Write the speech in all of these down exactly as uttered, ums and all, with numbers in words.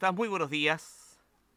estás? Muy buenos días.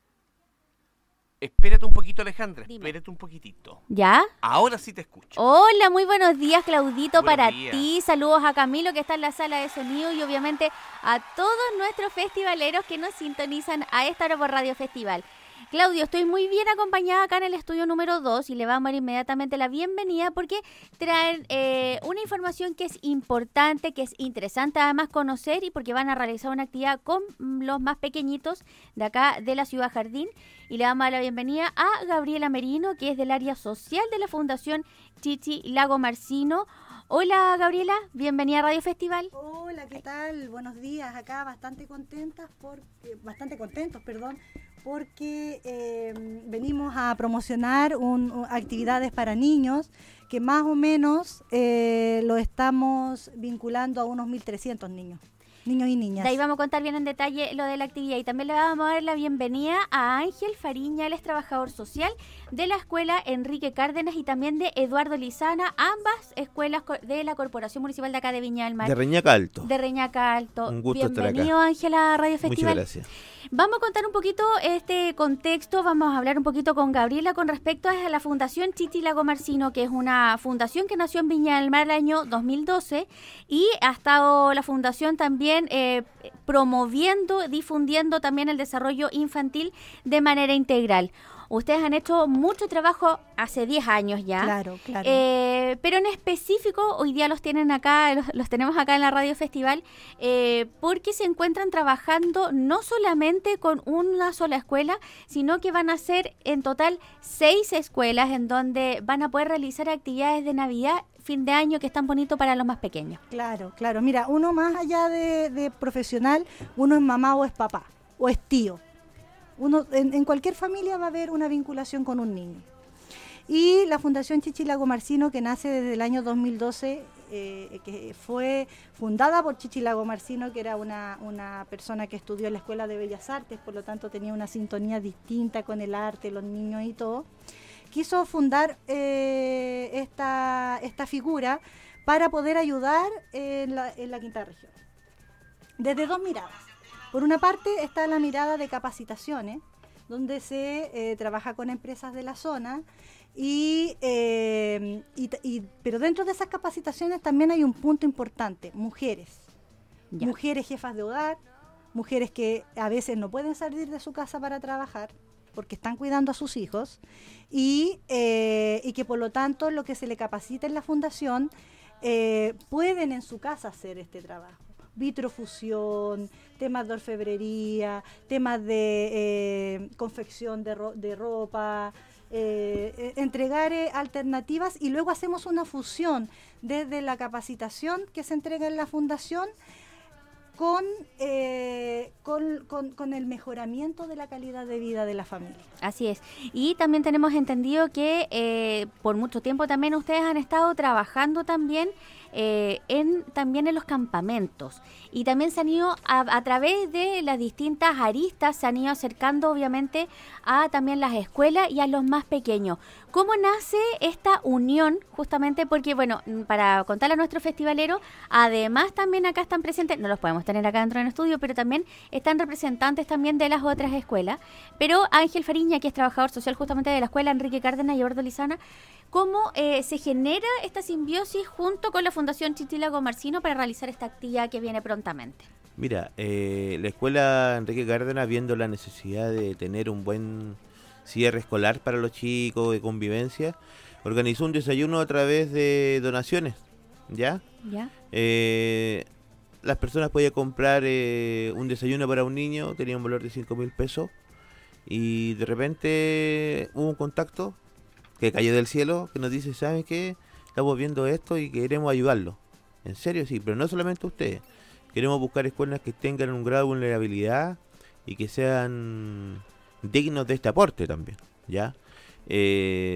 Espérate un poquito, Alejandra. Dime. Espérate un poquitito. ¿Ya? Ahora sí te escucho. Hola, muy buenos días, Claudito, Buenos para días. ti. Saludos a Camilo, que está en la sala de sonido, y obviamente a todos nuestros festivaleros que nos sintonizan a esta hora por Radio Festival. Claudio, estoy muy bien acompañada acá en el estudio número dos y le vamos a dar inmediatamente la bienvenida porque traen eh, una información que es importante, que es interesante además conocer, y porque van a realizar una actividad con los más pequeñitos de acá de la Ciudad Jardín. Y le damos la bienvenida a Gabriela Merino, que es del área social de la Fundación Chichi Lago Marcino. Hola, Gabriela, bienvenida a Radio Festival. Hola, ¿qué tal? Buenos días. Acá bastante contentas, porque, bastante contentos, perdón, porque eh, venimos a promocionar un, un, actividades para niños que más o menos eh, lo estamos vinculando a unos mil trescientos niños. Niños y niñas. De ahí vamos a contar bien en detalle lo de la actividad, y también le vamos a dar la bienvenida a Ángel Fariña, él es trabajador social de la escuela Enrique Cárdenas y también de Eduardo Lizana, ambas escuelas de la Corporación Municipal de acá de Viña del Mar. De Reñaca Alto. De Reñaca Alto. Un gusto estar acá. Bienvenido, Ángel, a Radio Festival. Muchas gracias. Vamos a contar un poquito este contexto, vamos a hablar un poquito con Gabriela con respecto a la Fundación Chichi Lago Marcino, que es una fundación que nació en Viña del Mar el año dos mil doce, y ha estado la fundación también eh, promoviendo, difundiendo también el desarrollo infantil de manera integral. Ustedes han hecho mucho trabajo hace diez años ya. Claro, claro. Eh, pero en específico, hoy día los tienen acá, los, los tenemos acá en la Radio Festival, eh, porque se encuentran trabajando no solamente con una sola escuela, sino que van a ser en total seis escuelas en donde van a poder realizar actividades de Navidad, fin de año, que es tan bonito para los más pequeños. Claro, claro. Mira, uno más allá de, de profesional, uno es mamá o es papá, o es tío. Uno, en, en cualquier familia va a haber una vinculación con un niño. Y la Fundación Chichi Lago Marcino, que nace desde el año dos mil doce, eh, que fue fundada por Chichi Lago Marcino, que era una, una persona que estudió en la Escuela de Bellas Artes, por lo tanto tenía una sintonía distinta con el arte, los niños y todo. Quiso fundar eh, esta, esta figura para poder ayudar en la, en la quinta región. Desde dos miradas. Por una parte está la mirada de capacitaciones, donde se eh, trabaja con empresas de la zona, y, eh, y, y, pero dentro de esas capacitaciones también hay un punto importante, mujeres. Ya. Mujeres jefas de hogar, mujeres que a veces no pueden salir de su casa para trabajar, porque están cuidando a sus hijos, y, eh, y que por lo tanto lo que se le capacita en la fundación eh, pueden en su casa hacer este trabajo. Vitrofusión, temas de orfebrería, temas de eh, confección de, ro- de ropa, eh, eh, entregar eh, alternativas, y luego hacemos una fusión desde la capacitación que se entrega en la fundación con, eh, con, con, con el mejoramiento de la calidad de vida de la familia. Así es. Y también tenemos entendido que eh, por mucho tiempo también ustedes han estado trabajando también eh, en también en los campamentos, y también se han ido a, a través de las distintas aristas, se han ido acercando obviamente a también las escuelas y a los más pequeños. ¿Cómo nace esta unión? Justamente porque, bueno, para contarle a nuestro festivalero, además también acá están presentes, no los podemos tener acá dentro del estudio, pero también están representantes también de las otras escuelas. Pero Ángel Fariña, que es trabajador social justamente de la escuela Enrique Cárdenas y Eduardo Lizana, ¿cómo eh, se genera esta simbiosis junto con la Fundación Chichi Lago Marcino para realizar esta actividad que viene prontamente? Mira, eh, la escuela Enrique Cárdenas, viendo la necesidad de tener un buen cierre escolar para los chicos, de convivencia, organizó un desayuno a través de donaciones, ¿ya? ¿Ya? Eh, las personas podían comprar eh, un desayuno para un niño, tenía un valor de cinco mil pesos, y de repente hubo un contacto que cayó del cielo, que nos dice, ¿saben qué? Estamos viendo esto y queremos ayudarlo. En serio, sí, pero no solamente ustedes. Queremos buscar escuelas que tengan un grado de vulnerabilidad y que sean dignos de este aporte también, ¿ya? Eh,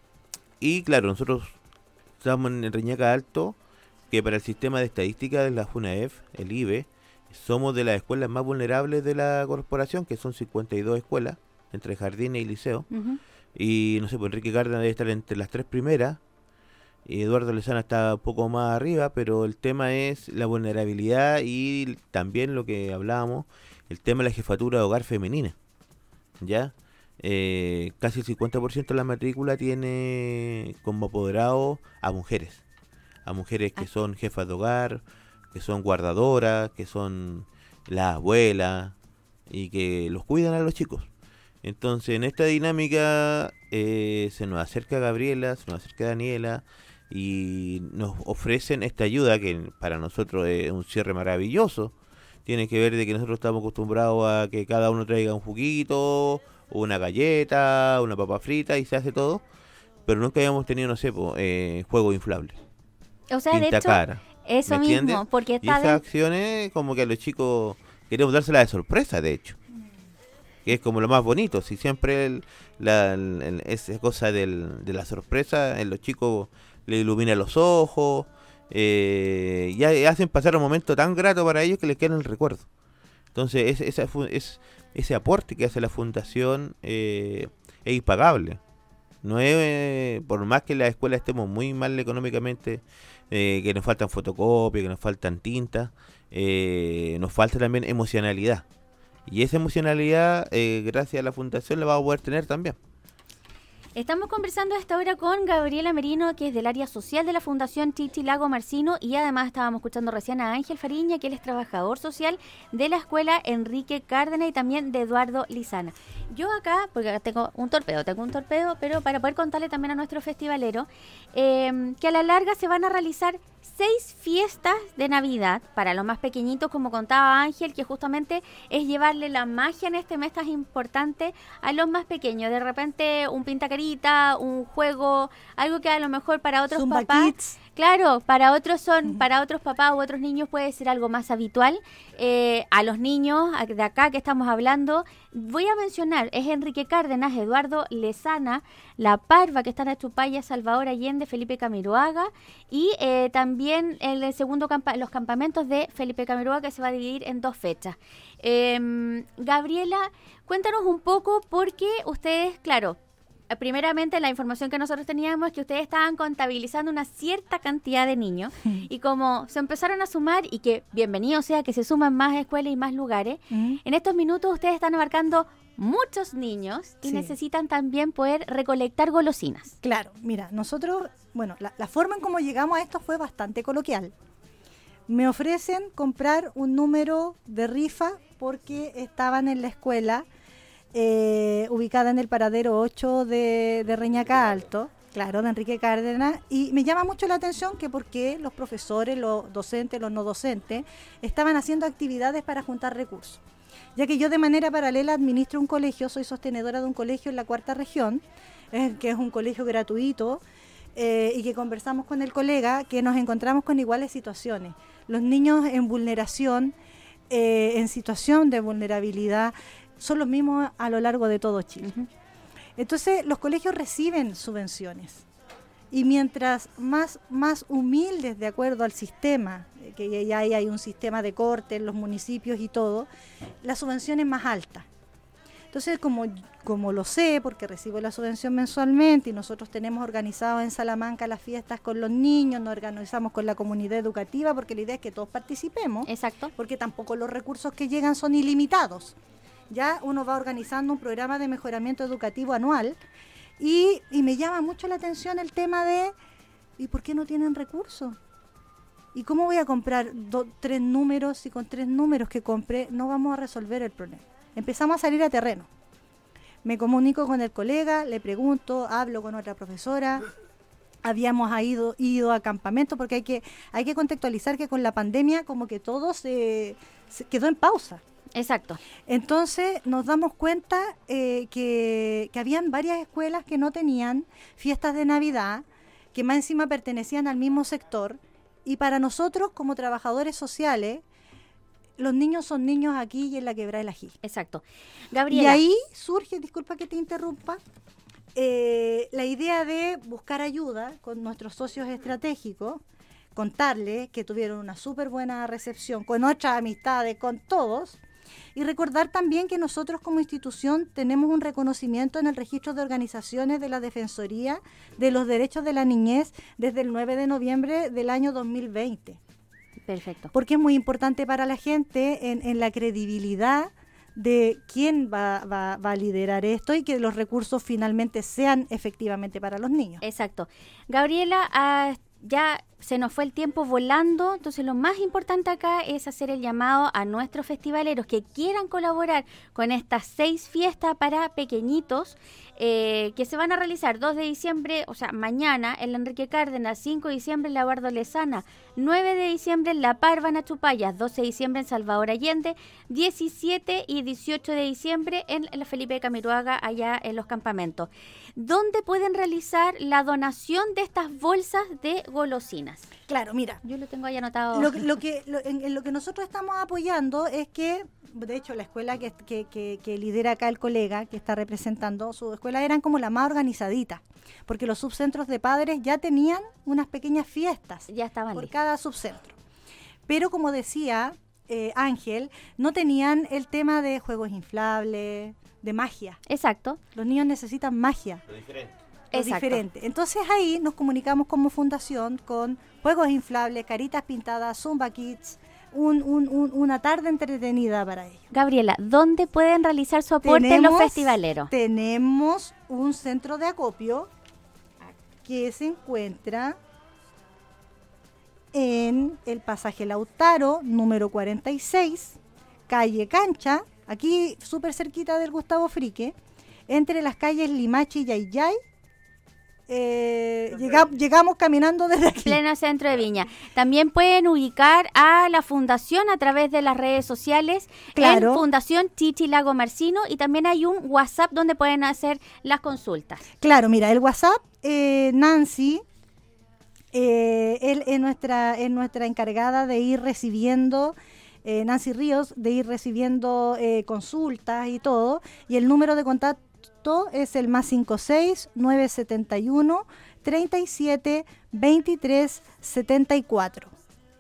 y claro, nosotros estamos en Reñaca Alto, que para el sistema de estadística de la FUNAEF, el I B E, somos de las escuelas más vulnerables de la corporación, que son cincuenta y dos escuelas, entre jardines y liceo. Uh-huh. Y no sé, pues Enrique Cárdenas debe estar entre las tres primeras, y Eduardo Lizana está un poco más arriba, pero el tema es la vulnerabilidad y también lo que hablábamos, el tema de la jefatura de hogar femenina, ¿ya? Eh, casi el cincuenta por ciento de la matrícula tiene como apoderado a mujeres, a mujeres que Ah. son jefas de hogar, que son guardadoras, que son las abuelas y que los cuidan a los chicos. Entonces, en esta dinámica eh, se nos acerca Gabriela, se nos acerca Daniela y nos ofrecen esta ayuda que para nosotros es un cierre maravilloso. Tiene que ver de que nosotros estamos acostumbrados a que cada uno traiga un juguito, una galleta, una papa frita y se hace todo, pero nunca habíamos tenido, no sé, po, eh, juegos inflables, O sea, de pinta hecho, cara. eso ¿Me mismo, entiendes? porque Y está esas de- acciones como que a los chicos queremos dársela de sorpresa, de hecho. Que es como lo más bonito, si siempre el- la, el- el- esa cosa del, de la sorpresa en los chicos le ilumina los ojos, eh, y ha- hacen pasar un momento tan grato para ellos que les queda en el recuerdo. Entonces es, esa fu- es, ese aporte que hace la fundación eh, es impagable. No es, eh, por más que en la escuela estemos muy mal económicamente, eh, que nos faltan fotocopias, que nos faltan tintas, eh, nos falta también emocionalidad. Y esa emocionalidad, eh, gracias a la fundación, la vamos a poder tener también. Estamos conversando a esta hora con Gabriela Merino, que es del área social de la Fundación Chichi Lago Marcino, y además estábamos escuchando recién a Ángel Fariña, que él es trabajador social de la escuela Enrique Cárdenas y también de Eduardo Lizana. Yo acá, porque acá tengo un torpedo, tengo un torpedo, pero para poder contarle también a nuestro festivalero, eh, que a la larga se van a realizar seis fiestas de Navidad para los más pequeñitos, como contaba Ángel, que justamente es llevarle la magia en este mes tan importante a los más pequeños. De repente un pintacarita, un juego, algo que a lo mejor para otros Zumba papás, Kids. claro, para otros son, para otros papás u otros niños puede ser algo más habitual. Eh, a los niños a- de acá que estamos hablando, voy a mencionar, es Enrique Cárdenas, Eduardo Lezana, La Parva, que está en Achupaya, Salvador Allende, Felipe Camiroaga, y eh, también el, el segundo campa- los campamentos de Felipe Camiroaga, que se va a dividir en dos fechas. Eh, Gabriela, cuéntanos un poco, porque ustedes, claro, eh, primeramente la información que nosotros teníamos es que ustedes estaban contabilizando una cierta cantidad de niños y como se empezaron a sumar, y que bienvenido sea que se suman más escuelas y más lugares, Mm. en estos minutos ustedes están abarcando muchos niños y Sí. necesitan también poder recolectar golosinas. Claro, mira, nosotros, bueno, la, la forma en cómo llegamos a esto fue bastante coloquial. Me ofrecen comprar un número de rifa porque estaban en la escuela eh, ubicada en el paradero ocho de, de Reñaca Alto, claro, de Enrique Cárdenas, y me llama mucho la atención que porque los profesores, los docentes, los no docentes, estaban haciendo actividades para juntar recursos. Ya que yo de manera paralela administro un colegio, soy sostenedora de un colegio en la cuarta región, eh, que es un colegio gratuito, eh, y que conversamos con el colega, que nos encontramos con iguales situaciones. Los niños en vulneración, eh, en situación de vulnerabilidad, son los mismos a lo largo de todo Chile. Ujú. Entonces, los colegios reciben subvenciones. Y mientras más, más humildes, de acuerdo al sistema, eh, que ya hay, hay un sistema de corte en los municipios y todo, la subvención es más alta. Entonces, como, como lo sé, porque recibo la subvención mensualmente y nosotros tenemos organizado en Salamanca las fiestas con los niños, nos organizamos con la comunidad educativa, porque la idea es que todos participemos, Exacto. porque tampoco los recursos que llegan son ilimitados. Ya uno va organizando un programa de mejoramiento educativo anual y, y me llama mucho la atención el tema de ¿y por qué no tienen recursos? ¿Y cómo voy a comprar do- tres números si con tres números que compré no vamos a resolver el problema? Empezamos a salir a terreno. Me comunico con el colega, le pregunto, hablo con otra profesora. Habíamos ido, ido a campamento porque hay que, hay que contextualizar que con la pandemia como que todo se, se quedó en pausa. Exacto. Entonces nos damos cuenta eh, que, que habían varias escuelas que no tenían fiestas de Navidad, que más encima pertenecían al mismo sector, y para nosotros como trabajadores sociales, los niños son niños aquí y en la Quebrada del Ají. Exacto. Y Gabriela. ahí surge, disculpa que te interrumpa, eh, la idea de buscar ayuda con nuestros socios estratégicos, contarles que tuvieron una súper buena recepción con otras amistades, con todos, y recordar también que nosotros como institución tenemos un reconocimiento en el registro de organizaciones de la Defensoría de los Derechos de la Niñez desde el nueve de noviembre del año dos mil veinte. Perfecto. Porque es muy importante para la gente en, en la credibilidad de quién va, va, va a liderar esto y que los recursos finalmente sean efectivamente para los niños. Exacto. Gabriela, ah, ya se nos fue el tiempo volando, entonces lo más importante acá es hacer el llamado a nuestros festivaleros que quieran colaborar con estas seis fiestas para pequeñitos eh, que se van a realizar dos de diciembre, o sea, mañana en la Enrique Cárdenas, cinco de diciembre en la Eduardo Lezana, nueve de diciembre en La Parva, en Achupayas, doce de diciembre en Salvador Allende, diecisiete y dieciocho de diciembre en la Felipe Camiroaga, allá en los campamentos, donde pueden realizar la donación de estas bolsas de golosinas. Claro, mira. Yo lo tengo ahí anotado. Lo, lo que, lo, en, en lo que nosotros estamos apoyando es que, de hecho, la escuela que, que, que, que lidera acá el colega, que está representando su escuela, eran como la más organizadita, porque los subcentros de padres ya tenían unas pequeñas fiestas Ya estaban por listos. cada subcentro. Pero como decía eh, Ángel, no tenían el tema de juegos inflables, de magia. Exacto. Los niños necesitan magia. Lo diferente. Lo Exacto. diferente. Entonces ahí nos comunicamos como fundación con juegos inflables, caritas pintadas, Zumba Kids, un, un, un, una tarde entretenida para ellos. Gabriela, ¿dónde pueden realizar su aporte en los festivaleros? Tenemos un centro de acopio que se encuentra en el pasaje Lautaro, número cuarenta y seis, calle Cancha, aquí súper cerquita del Gustavo Frique, entre las calles Limache y Yayay. Eh, llega, llegamos caminando desde aquí. Pleno centro de Viña. También pueden ubicar a la fundación a través de las redes sociales. Claro. En Fundación Chichi Lago Marcino, y también hay un WhatsApp donde pueden hacer las consultas. Claro, mira, el WhatsApp, eh, Nancy, eh, él es nuestra, es nuestra encargada de ir recibiendo, eh, Nancy Ríos, de ir recibiendo eh, consultas y todo, y el número de contacto es el más cinco seis nueve siete uno treinta y siete veintitrés setenta y cuatro.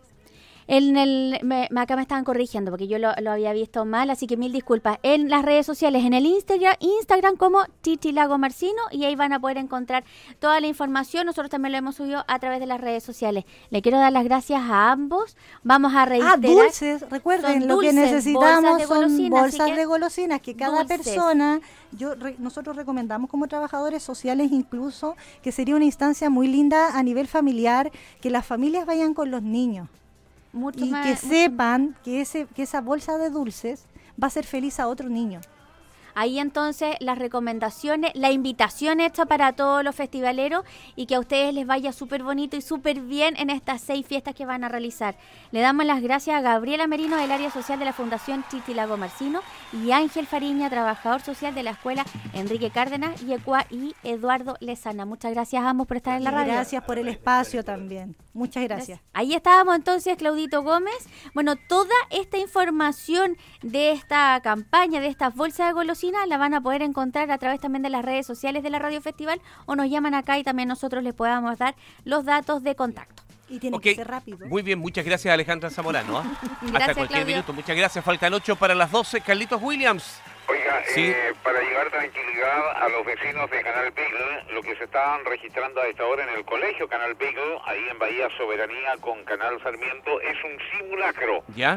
En el, me, acá me estaban corrigiendo porque yo lo, lo había visto mal, así que mil disculpas. En las redes sociales, en el Instagram, Instagram como Chichi Lago Marcino, y ahí van a poder encontrar toda la información. Nosotros también lo hemos subido a través de las redes sociales. Le quiero dar las gracias a ambos. Vamos a reiterar. Ah, dulces, recuerden, Son lo que dulces, necesitamos bolsas de son golosinas, bolsas así que de golosinas que cada dulces. persona, yo re- nosotros recomendamos como trabajadores sociales incluso que sería una instancia muy linda a nivel familiar, que las familias vayan con los niños. Mucho Y más, que mucho- sepan que ese que esa bolsa de dulces va a hacer feliz a otro niño. Ahí entonces las recomendaciones, la invitación hecha para todos los festivaleros, y que a ustedes les vaya súper bonito y súper bien en estas seis fiestas que van a realizar. Le damos las gracias a Gabriela Merino del área social de la Fundación Chichi Lago Marcino y Ángel Fariña, trabajador social de la escuela Enrique Cárdenas y, Ecua- y Eduardo Lezana. Muchas gracias a ambos por estar en la Y radio. gracias por el espacio también. Muchas gracias. Ahí estábamos entonces, Claudito Gómez. Bueno, toda esta información de esta campaña, de estas bolsas de golosinas, la van a poder encontrar a través también de las redes sociales de la Radio Festival, o nos llaman acá y también nosotros les podamos dar los datos de contacto. Y tiene Ok, que ser rápido. Muy bien, muchas gracias Alejandra Zamorano. ¿ah? Hasta Gracias, cualquier Claudio. minuto. Muchas gracias. Faltan ocho para las doce. Carlitos Williams. Oiga, Sí. eh, para llevar tranquilidad a los vecinos de Canal Beagle, lo que se estaban registrando a esta hora en el colegio Canal Beagle, ahí en Bahía Soberanía con Canal Sarmiento, es un simulacro. ¿Ya?